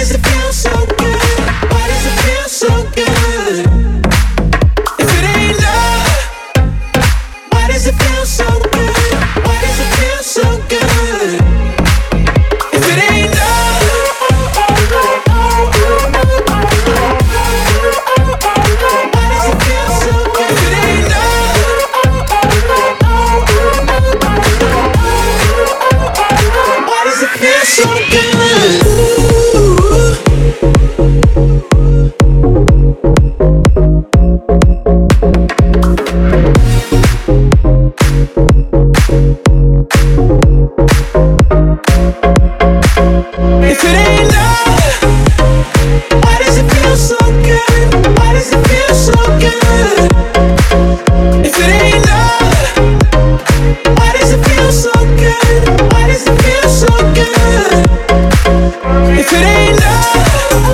does it feel so good? Why does it feel so good? If it ain't love, why does it feel so good? Why does it feel so good? If it ain't love, why does it feel so good? If it ain't love, why does it feel so good? If it ain't love, why does it feel so good? Why does it feel so good? If it ain't love, why does it feel so good? Why does it feel so good? If it ain't love,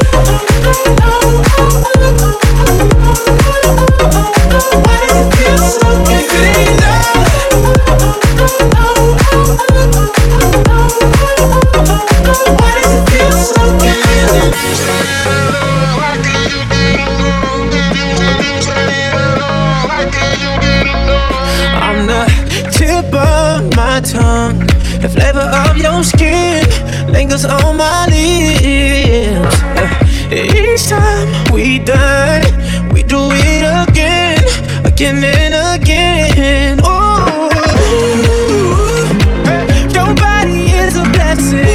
why does it feel so good? If it ain't love, why does it feel so good? I'm the tip of my tongue, the flavor of your skin lingers on my lips. Each time we done, we do it again, again and again. Oh, your body is a blessing.